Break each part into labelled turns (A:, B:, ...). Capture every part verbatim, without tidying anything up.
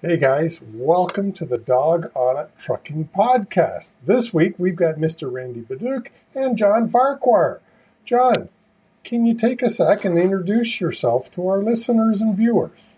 A: Hey guys, welcome to the Dog on It Trucking Podcast. This week we've got Mister Randy Bidduch and John Farquhar. John, can you take a sec and introduce yourself to our listeners and viewers?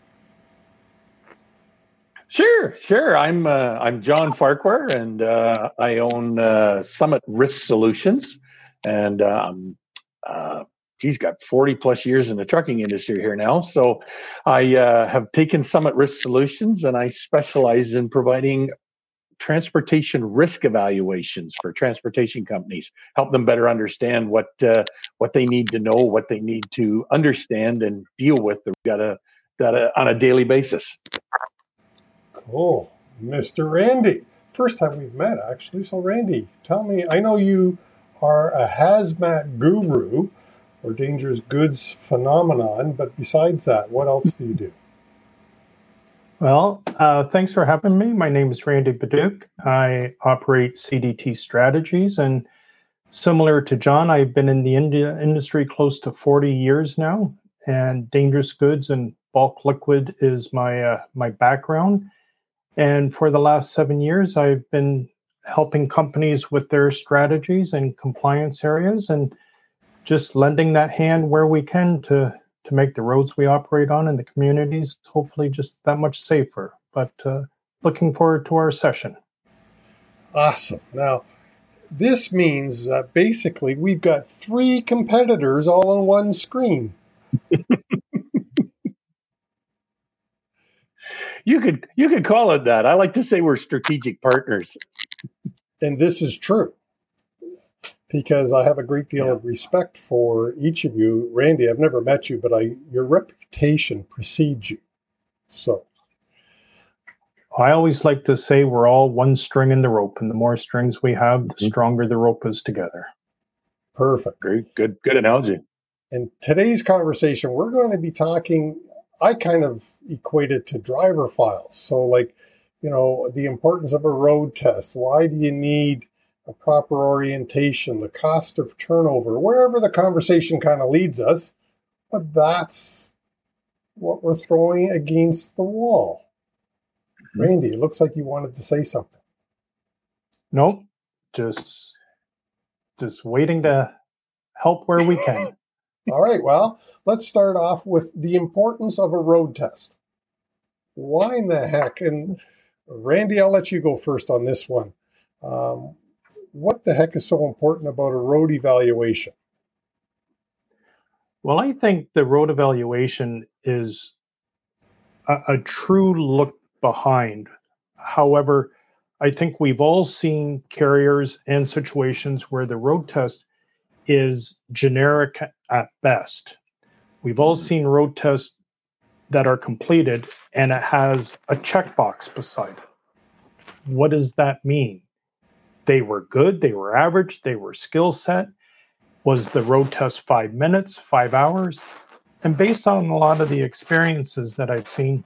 B: Sure, sure. I'm uh, I'm John Farquhar, and uh, I own uh, Summit Risk Solutions, and um, uh, he's got forty plus years in the trucking industry here now. So I uh, have taken Summit Risk Solutions, and I specialize in providing transportation risk evaluations for transportation companies, help them better understand what uh, what they need to know, what they need to understand and deal with. They've got a got a, on a daily basis.
A: Cool. Mister Randy, first time we've met actually. So Randy, tell me, I know you are a hazmat guru or dangerous goods phenomenon, but besides that, what else do you do?
C: Well, uh, thanks for having me. My name is Randy Bidduch. I operate C D T Strategies, and similar to John, I've been in the India industry close to forty years now, and dangerous goods and bulk liquid is my uh, my background. And for the last seven years, I've been helping companies with their strategies and compliance areas, and just lending that hand where we can to to make the roads we operate on and the communities hopefully just that much safer. But uh, looking forward to our session.
A: Awesome. Now, this means that basically we've got three competitors all on one screen.
B: You could you could call it that. I like to say we're strategic partners.
A: And this is true because I have a great deal yeah. of respect for each of you. Randy, I've never met you, but I your reputation precedes you. So
C: I always like to say we're all one string in the rope, and the more strings we have, the stronger the rope is together.
A: Perfect.
B: Great, good, good analogy.
A: In today's conversation, we're going to be talking, I kind of equate it to driver files. So like, you know, the importance of a road test. Why do you need a proper orientation, the cost of turnover, wherever the conversation kind of leads us. But that's what we're throwing against the wall. Mm-hmm. Randy, it looks like you wanted to say something.
C: Nope, just, just waiting to help where we can.
A: All right, well, let's start off with the importance of a road test. Why in the heck? And Randy, I'll let you go first on this one. Um, what the heck is so important about a road evaluation?
C: Well, I think the road evaluation is a, a true look behind. However, I think we've all seen carriers and situations where the road test is generic at best. We've all seen road tests that are completed and it has a checkbox beside it. What does that mean? They were good, they were average, they were skill set. Was the road test five minutes, five hours? And based on a lot of the experiences that I've seen,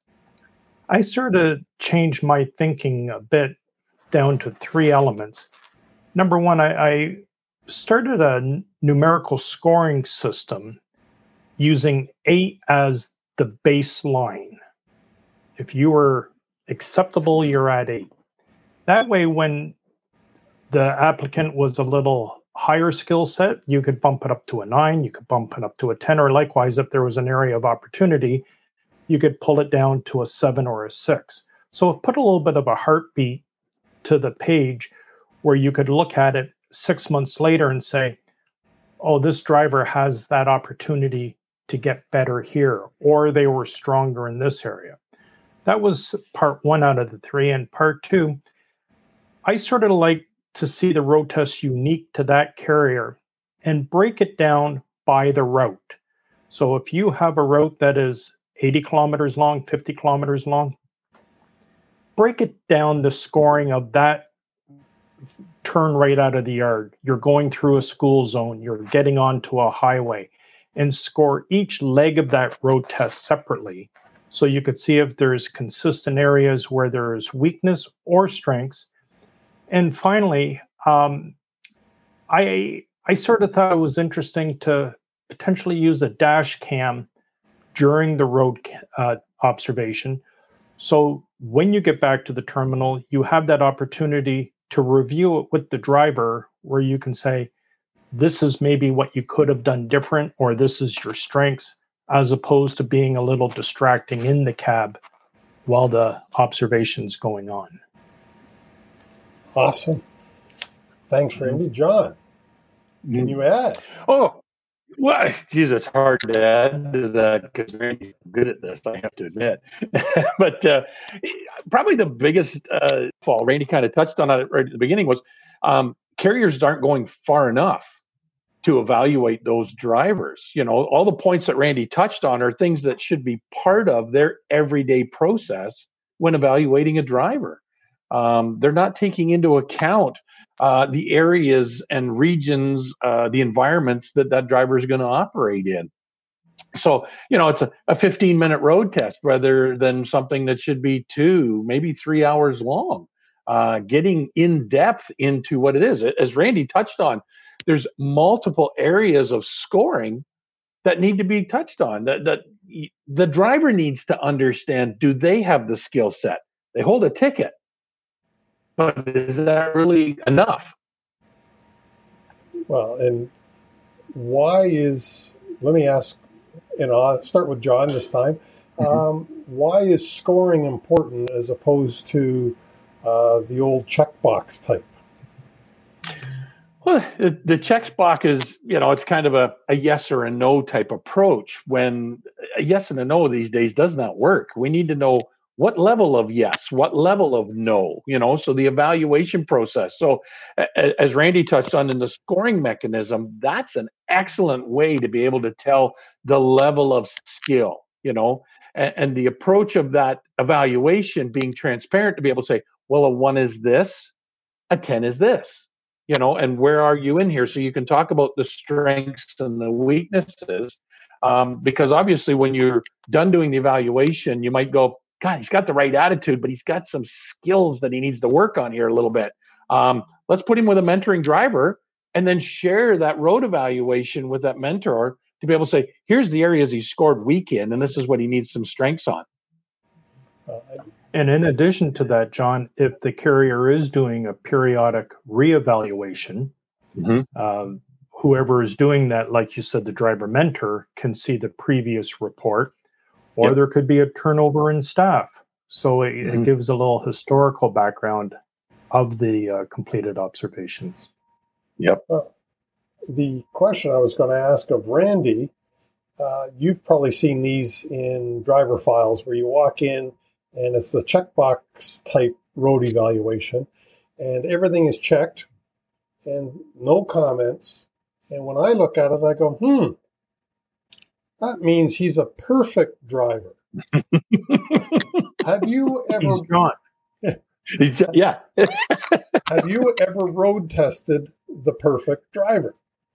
C: I sort of changed my thinking a bit down to three elements. Number one, I, I started a n- numerical scoring system using eight as the baseline. If you were acceptable, you're at eight. That way, when the applicant was a little higher skill set, you could bump it up to a nine, you could bump it up to a ten, or likewise, if there was an area of opportunity, you could pull it down to a seven or a six. So it put a little bit of a heartbeat to the page where you could look at it six months later and say, oh, this driver has that opportunity to get better here, or they were stronger in this area. That was part one out of the three. And part two, I sort of like to see the road test unique to that carrier and break it down by the route. So if you have a route that is eighty kilometers long, fifty kilometers long, break it down the scoring of that turn right out of the yard. You're going through a school zone, you're getting onto a highway, and score each leg of that road test separately. So you could see if there's consistent areas where there's weakness or strengths. And finally, um, I I sort of thought it was interesting to potentially use a dash cam during the road uh, observation. So when you get back to the terminal, you have that opportunity to review it with the driver where you can say, this is maybe what you could have done different, or this is your strengths, as opposed to being a little distracting in the cab while the observation's going on.
A: Awesome. Thanks, Randy. John, can you add?
B: Oh, well, geez, it's hard to add to that because Randy's good at this, I have to admit. But uh, probably the biggest uh, fall, Randy kind of touched on it right at the beginning, was um, carriers aren't going far enough to evaluate those drivers. You know, all the points that Randy touched on are things that should be part of their everyday process when evaluating a driver. Um, they're not taking into account uh, the areas and regions, uh, the environments that that driver is going to operate in. So, you know, it's a, a fifteen minute road test rather than something that should be two, maybe three hours long, uh, getting in depth into what it is. As Randy touched on, there's multiple areas of scoring that need to be touched on, that, that the driver needs to understand. Do they have the skill set? They hold a ticket, but is that really enough?
A: Well, and why is, let me ask, and I'll start with John this time. Mm-hmm. Um, why is scoring important as opposed to uh, the old checkbox type?
B: Well, the, the checkbox is, you know, it's kind of a, a yes or a no type approach, when a yes and a no these days does not work. We need to know what level of yes, what level of no, you know, so the evaluation process. So a, as Randy touched on in the scoring mechanism, that's an excellent way to be able to tell the level of skill, you know, and, and the approach of that evaluation being transparent to be able to say, well, a one is this, a ten is this. You know, and where are you in here? So you can talk about the strengths and the weaknesses, um, because obviously when you're done doing the evaluation, you might go, God, he's got the right attitude, but he's got some skills that he needs to work on here a little bit. Um, let's put him with a mentoring driver and then share that road evaluation with that mentor to be able to say, here's the areas he scored weak in, and this is what he needs some strengths on.
C: Uh, And in addition to that, John, if the carrier is doing a periodic reevaluation, mm-hmm. um, whoever is doing that, like you said, the driver mentor can see the previous report, or yep. there could be a turnover in staff. So it, mm-hmm. it gives a little historical background of the uh, completed observations.
B: Yep.
A: Uh, the question I was going to ask of Randy, uh, you've probably seen these in driver files where you walk in, and it's the checkbox type road evaluation, and everything is checked and no comments. And when I look at it, I go, hmm, that means he's a perfect driver. Have you ever...
C: He's not.
B: Yeah.
A: Have you ever road tested the perfect driver?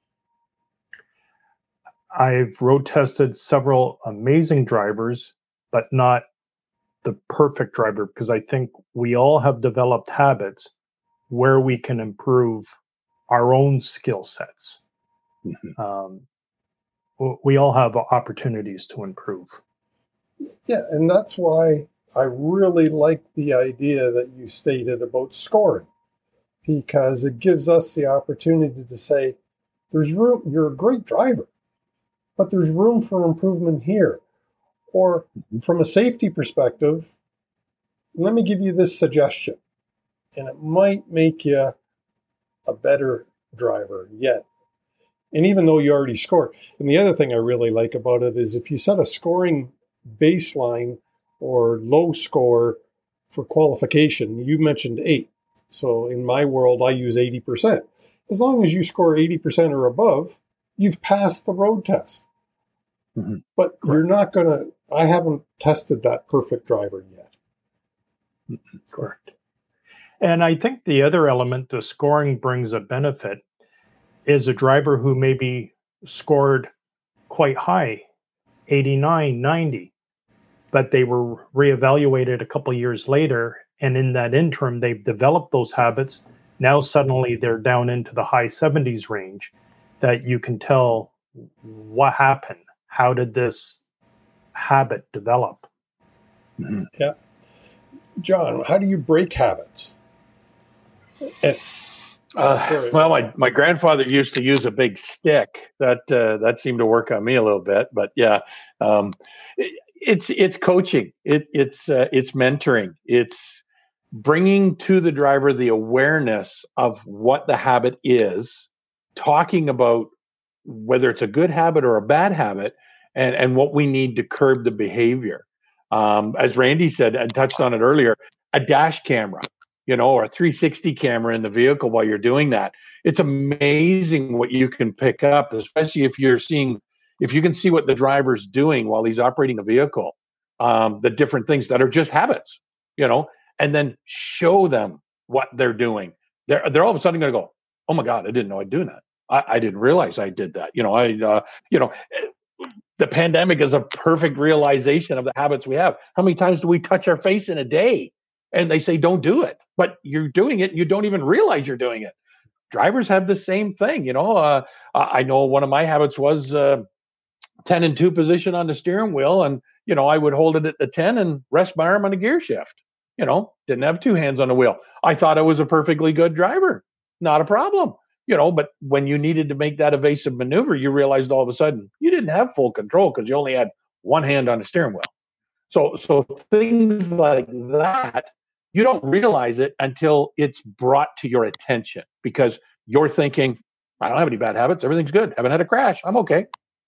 C: I've road tested several amazing drivers, but not the perfect driver, because I think we all have developed habits where we can improve our own skill sets. Mm-hmm. Um, we all have opportunities to improve.
A: Yeah, and that's why I really like the idea that you stated about scoring, because it gives us the opportunity to say, there's room, you're a great driver, but there's room for improvement here. Or from a safety perspective, let me give you this suggestion, and it might make you a better driver yet. And even though you already scored. And the other thing I really like about it is if you set a scoring baseline or low score for qualification, you mentioned eight. So in my world, I use eighty percent. As long as you score eighty percent or above, you've passed the road test. Mm-hmm. But Correct. You're not going to, I haven't tested that perfect driver yet.
C: Mm-hmm. Correct. And I think the other element the scoring brings a benefit is a driver who maybe scored quite high, eighty-nine, ninety, but they were reevaluated a couple years later. And in that interim, they've developed those habits. Now suddenly they're down into the high seventies range, that you can tell what happened. How did this habit develop?
A: Mm-hmm. Yeah. John, how do you break habits? And,
B: Uh,
A: sorry.
B: well, my, my grandfather used to use a big stick. That uh, that seemed to work on me a little bit. But yeah, um, it, it's it's coaching. It, it's uh, it's mentoring. It's bringing to the driver the awareness of what the habit is, talking about whether it's a good habit or a bad habit, and and what we need to curb the behavior. Um, as Randy said and touched on it earlier, a dash camera, you know, or a three sixty camera in the vehicle while you're doing that. It's amazing what you can pick up, especially if you're seeing, if you can see what the driver's doing while he's operating the vehicle, um, the different things that are just habits, you know, and then show them what they're doing. They're, they're all of a sudden going to go, oh my God, I didn't know I'd do that. I, I didn't realize I did that. You know, I, uh, you know, the pandemic is a perfect realization of the habits we have. How many times do we touch our face in a day? And they say, don't do it, but you're doing it. And you don't even realize you're doing it. Drivers have the same thing. You know, uh, I know one of my habits was uh, ten and two position on the steering wheel. And, you know, I would hold it at the ten and rest my arm on a gear shift. You know, didn't have two hands on the wheel. I thought I was a perfectly good driver. Not a problem. You know, but when you needed to make that evasive maneuver, you realized all of a sudden you didn't have full control because you only had one hand on the steering wheel. So, so things like that, you don't realize it until it's brought to your attention because you're thinking, I don't have any bad habits. Everything's good. Haven't had a crash. I'm okay.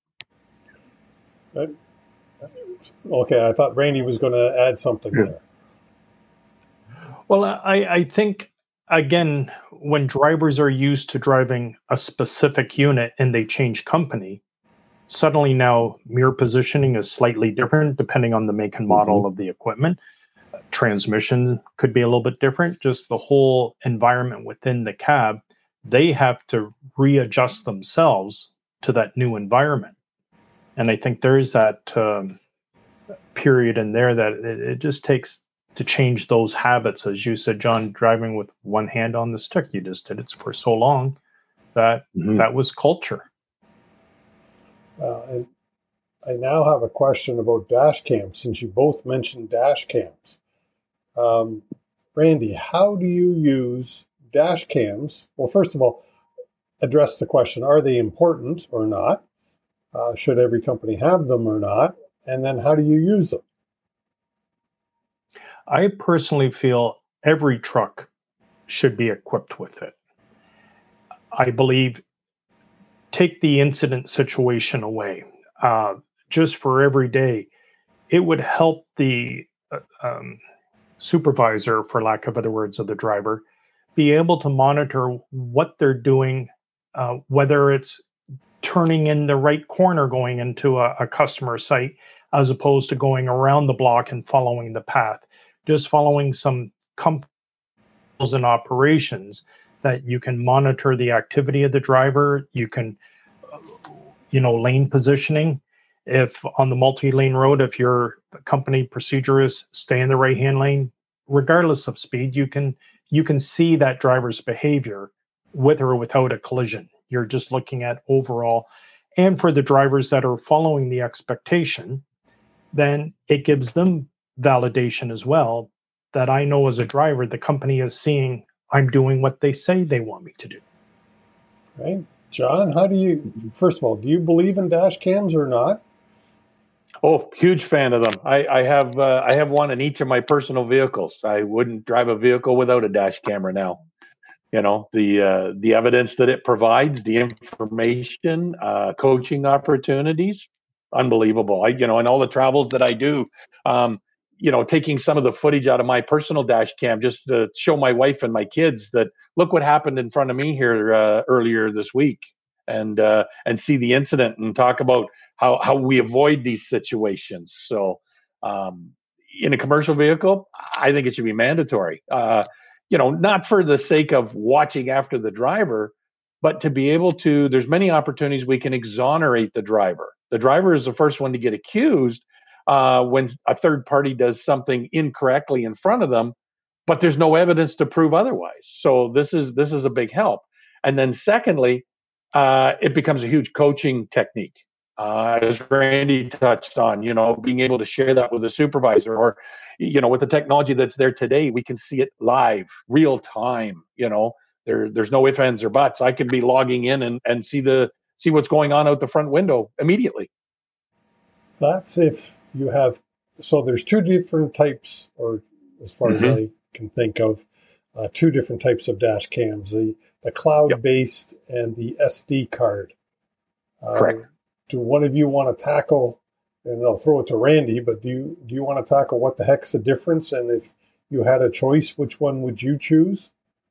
A: Okay, I thought Randy was going to add something
C: yeah.
A: there.
C: Well, I, I think, again, when drivers are used to driving a specific unit and they change company, suddenly now mirror positioning is slightly different depending on the make and model mm-hmm. of the equipment. Transmission could be a little bit different. Just the whole environment within the cab, they have to readjust themselves to that new environment. And I think there is that um, period in there that it, it just takes to change those habits. As you said, John, driving with one hand on the stick, you just did it for so long that mm-hmm. that was culture.
A: Uh, and I now have a question about dash cams, since you both mentioned dash cams. Um, Randy, how do you use dash cams? Well, first of all, address the question, are they important or not? Uh, should every company have them or not? And then how do you use them?
C: I personally feel every truck should be equipped with it. I believe, take the incident situation away. Uh, just for every day, it would help the uh, um, supervisor, for lack of other words, of the driver, be able to monitor what they're doing, uh, whether it's turning in the right corner going into a, a customer site, as opposed to going around the block and following the path. Just following some companies and operations that you can monitor the activity of the driver. You can, you know, lane positioning. If on the multi-lane road, if your company procedure is stay in the right-hand lane, regardless of speed, you can you can see that driver's behavior with or without a collision. You're just looking at overall. And for the drivers that are following the expectation, then it gives them validation as well, that I know as a driver, the company is seeing I'm doing what they say they want me to do.
A: Right. John, how do you, first of all, do you believe in dash cams or not?
B: Oh, huge fan of them. I, I have uh, I have one in each of my personal vehicles. I wouldn't drive a vehicle without a dash camera now. You know, the uh, the evidence that it provides, the information, uh, coaching opportunities, unbelievable. I, you know, and all the travels that I do, um, you know, taking some of the footage out of my personal dash cam just to show my wife and my kids that look what happened in front of me here uh, earlier this week, and uh, and see the incident and talk about how how we avoid these situations. So, um, in a commercial vehicle, I think it should be mandatory. Uh, you know, not for the sake of watching after the driver, but to be able to, there's many opportunities we can exonerate the driver. The driver is the first one to get accused uh, when a third party does something incorrectly in front of them, but there's no evidence to prove otherwise. So this is this is a big help. And then secondly, uh, it becomes a huge coaching technique. Uh, as Randy touched on, you know, being able to share that with a supervisor, or, you know, with the technology that's there today, we can see it live, real time. You know, there there's no ifs, ands, or buts. I can be logging in and, and see the see what's going on out the front window immediately.
A: That's if you have, so there's two different types, or as far mm-hmm. as I can think of, uh, two different types of dash cams, the, the cloud-based yep. and the S D card. Uh,
B: Correct.
A: Do one of you want to tackle, and I'll throw it to Randy, but do you, do you want to tackle what the heck's the difference? And if you had a choice, which one would you choose?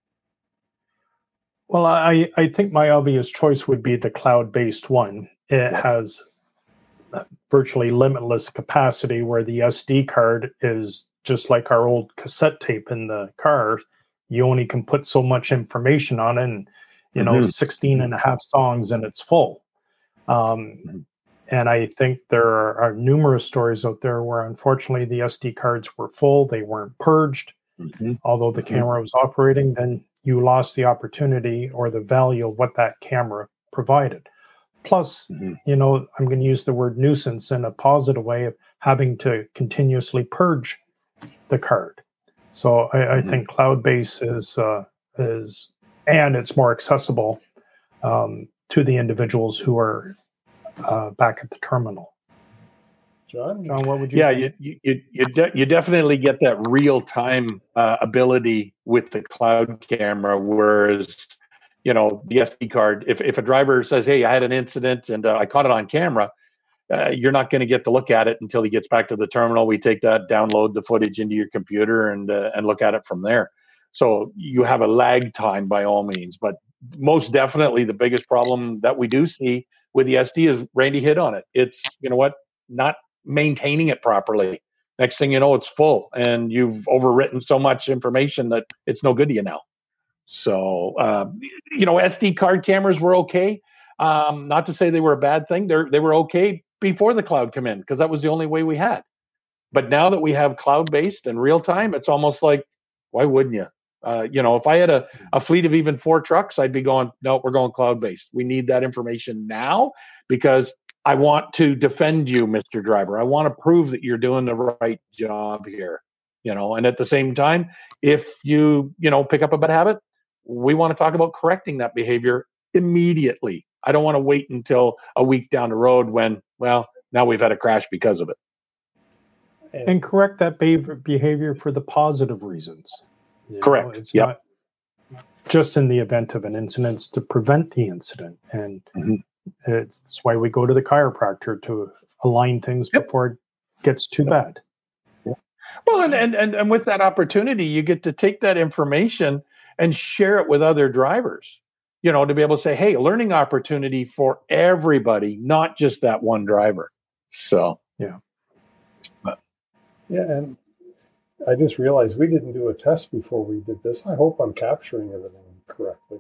C: Well, I, I think my obvious choice would be the cloud-based one. It has virtually limitless capacity, where the S D card is just like our old cassette tape in the car. You only can put so much information on it, and, you mm-hmm. know, sixteen and a half songs and it's full. Um, mm-hmm. And I think there are, are numerous stories out there where, unfortunately, the S D cards were full. They weren't purged. Mm-hmm. Although the mm-hmm. camera was operating, then you lost the opportunity or the value of what that camera provided. Plus, mm-hmm. you know, I'm going to use the word nuisance in a positive way of having to continuously purge the card. So I, mm-hmm. I think cloud-based is, uh, is, and it's more accessible um, to the individuals who are uh, back at the terminal.
A: John,
C: John, what would you?
B: Yeah, think? you you you, de- you definitely get that real time uh, ability with the cloud camera, whereas, you know, the S D card. If if a driver says, "Hey, I had an incident and uh, I caught it on camera," uh, you're not going to get to look at it until he gets back to the terminal. We take that, download the footage into your computer, and uh, and look at it from there. So you have a lag time by all means, but most definitely the biggest problem that we do see with the S D is Randy hit on it. It's, you know what, not maintaining it properly. Next thing you know, it's full, and you've overwritten so much information that it's no good to you now. So, uh, you know, S D card cameras were okay. Um, not to say they were a bad thing. They they were okay before the cloud came in, because that was the only way we had. But now that we have cloud-based and real time, it's almost like, why wouldn't you? Uh, you know, if I had a, a fleet of even four trucks, I'd be going, no, we're going cloud-based. We need that information now, because I want to defend you, Mister Driver. I want to prove that you're doing the right job here. You know, and at the same time, if you, you know, pick up a bad habit, we want to talk about correcting that behavior immediately. I don't want to wait until a week down the road when, well, now we've had a crash because of it.
C: And correct that behavior for the positive reasons. You
B: Correct.
C: know, it's
B: yep.
C: not just in the event of an incident, it's to prevent the incident. And mm-hmm. it's, it's why we go to the chiropractor, to align things yep. before it gets too yep. bad.
B: Well, and, and, and, and with that opportunity, you get to take that information and share it with other drivers, you know, to be able to say, hey, a learning opportunity for everybody, not just that one driver. So,
C: yeah.
A: But. Yeah, and I just realized we didn't do a test before we did this. I hope I'm capturing everything correctly.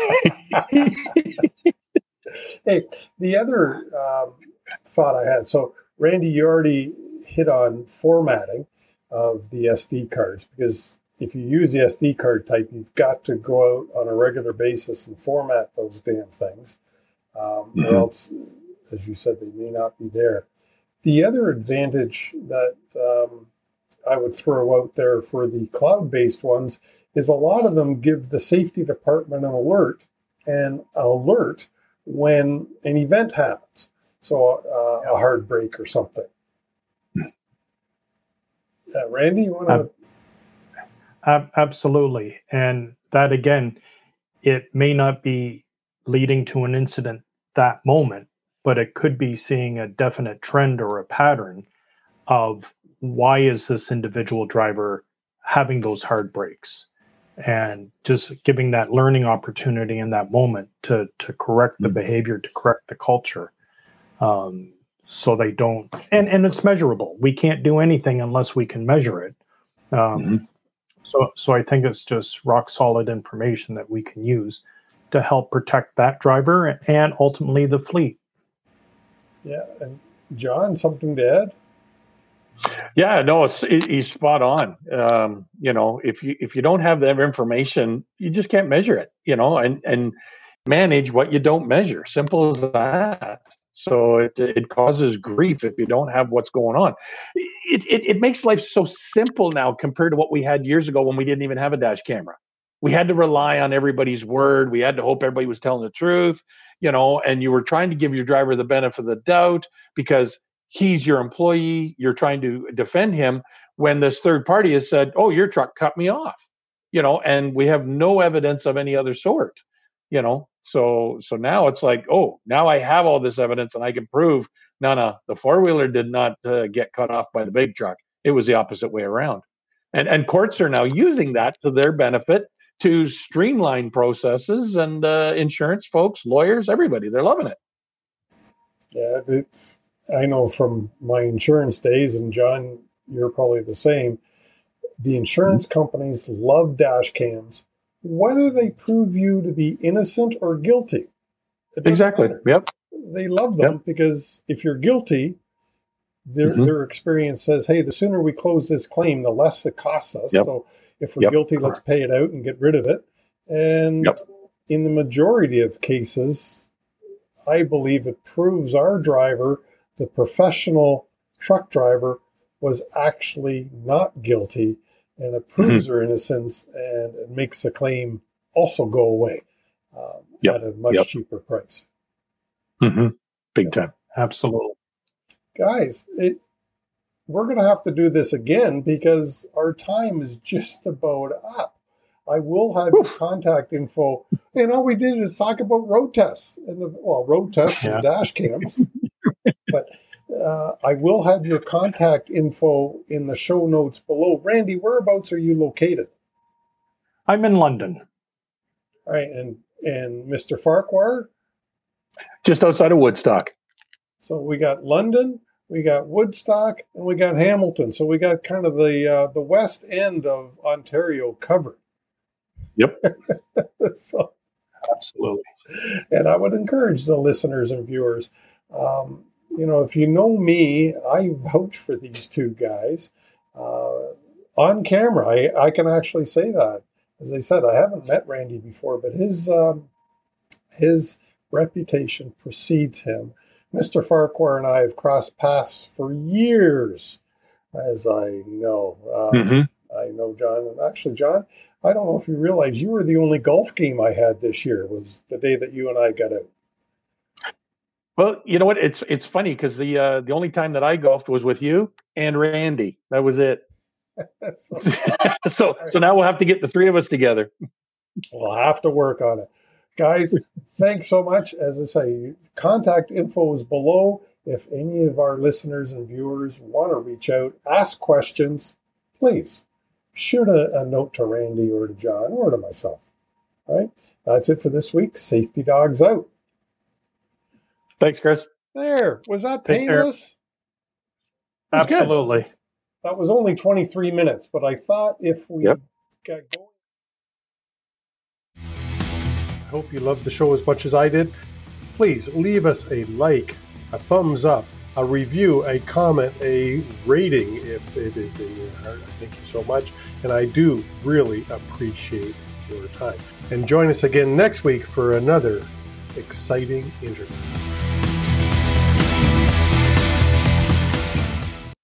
A: Hey, the other um, thought I had, so Randy, you already hit on formatting of the S D cards, because if you use the S D card type, you've got to go out on a regular basis and format those damn things, um, mm-hmm. or else, as you said, they may not be there. The other advantage that um, I would throw out there for the cloud-based ones is a lot of them give the safety department an alert and an alert when an event happens. So uh, a hard brake or something. Uh, Randy, you want to?
C: Uh, absolutely. And that, again, it may not be leading to an incident that moment, but it could be seeing a definite trend or a pattern of why is this individual driver having those hard brakes, and just giving that learning opportunity in that moment to, to correct the mm-hmm. behavior, to correct the culture. Um, So they don't, and, and it's measurable. We can't do anything unless we can measure it. Um, mm-hmm. So so I think it's just rock solid information that we can use to help protect that driver and ultimately the fleet.
A: Yeah, and John, something to add?
B: Yeah, no, it's, it, he's spot on. Um, you know, if you if you don't have that information, you just can't measure it. You know, and and manage what you don't measure. Simple as that. So it it causes grief if you don't have what's going on. It, it it makes life so simple now compared to what we had years ago when we didn't even have a dash camera. We had to rely on everybody's word. We had to hope everybody was telling the truth, you know, and you were trying to give your driver the benefit of the doubt because he's your employee. You're trying to defend him when this third party has said, "Oh, your truck cut me off," you know, and we have no evidence of any other sort. You know, so so now it's like, oh, now I have all this evidence and I can prove, no, no, the four wheeler did not uh, get cut off by the big truck. It was the opposite way around, and and courts are now using that to their benefit to streamline processes, and uh, insurance folks, lawyers, everybody, they're loving it.
A: Yeah, it's. I know from my insurance days, and John, you're probably the same. The insurance mm-hmm. companies love dash cams, whether they prove you to be innocent or guilty.
B: Exactly.
A: Matter.
B: Yep.
A: They love them
B: yep.
A: because if you're guilty, their mm-hmm. their experience says, hey, the sooner we close this claim, the less it costs us. Yep. So if we're yep. guilty, let's pay it out and get rid of it. And yep. in the majority of cases, I believe it proves our driver, the professional truck driver, was actually not guilty, and it proves mm-hmm. their innocence, and it makes the claim also go away um, yep. at a much yep. cheaper price.
B: Mm-hmm. Big
A: yep.
B: time.
C: Absolutely.
A: Guys, it, we're going to have to do this again because our time is just about up. I will have your contact info. And all we did is talk about road tests and the well, road tests yeah. and dash cams. But uh, I will have your contact info in the show notes below. Randy, whereabouts are you located?
C: I'm in London.
A: All right, and and Mister Farquhar?
B: Just outside of Woodstock.
A: So we got London, we got Woodstock, and we got Hamilton. So we got kind of the uh, the west end of Ontario covered.
B: Yep.
A: So,
C: absolutely.
A: And I would encourage the listeners and viewers, um, you know, if you know me, I vouch for these two guys. Uh, on camera, I, I can actually say that. As I said, I haven't met Randy before, but his um, his reputation precedes him. Mister Farquhar and I have crossed paths for years, as I know. Um, mm-hmm. I know John. And actually, John, I don't know if you realize you were the only golf game I had this year. Was the day that you and I got out.
B: Well, you know what? It's it's funny because the uh, the only time that I golfed was with you and Randy. That was it. so, so so now we'll have to get the three of us together.
A: We'll have to work on it. Guys, thanks so much. As I say, contact info is below. If any of our listeners and viewers want to reach out, ask questions, please shoot a, a note to Randy or to John or to myself. All right. That's it for this week. Safety Dogs out.
B: Thanks, Chris.
A: There. Was that painless?
C: Absolutely.
A: Good. That was only twenty-three minutes, but I thought if we yep. got going. I hope you loved the show as much as I did. Please leave us a like, a thumbs up, a review, a comment, a rating if it is in your heart. Thank you so much. And I do really appreciate your time. And join us again next week for another exciting interview.